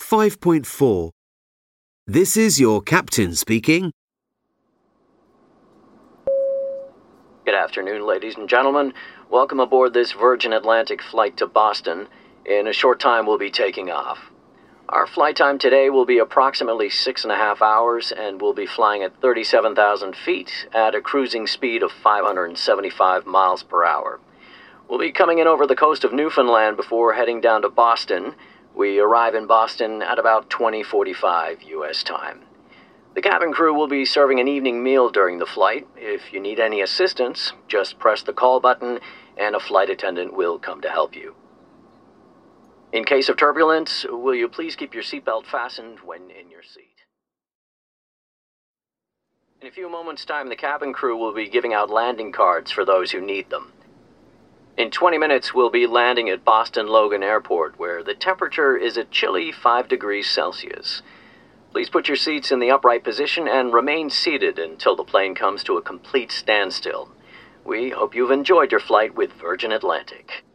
5.4. This is your captain speaking. Good afternoon, ladies and gentlemen. Welcome aboard this Virgin Atlantic flight to Boston. In a short time, we'll be taking off. Our flight time today will be approximately 6.5 hours, and we'll be flying at 37,000 feet at a cruising speed of 575 miles per hour. We'll be coming in over the coast of Newfoundland before heading down to Boston. We arrive in Boston at about 20:45 U.S. time. The cabin crew will be serving an evening meal during the flight. If you need any assistance, just press the call button and a flight attendant will come to help you. In case of turbulence, will you please keep your seatbelt fastened when in your seat? In a few moments' time, the cabin crew will be giving out landing cards for those who need them. In 20 minutes, we'll be landing at Boston Logan Airport, where the temperature is a chilly 5 degrees Celsius. Please put your seats in the upright position and remain seated until the plane comes to a complete standstill. We hope you've enjoyed your flight with Virgin Atlantic.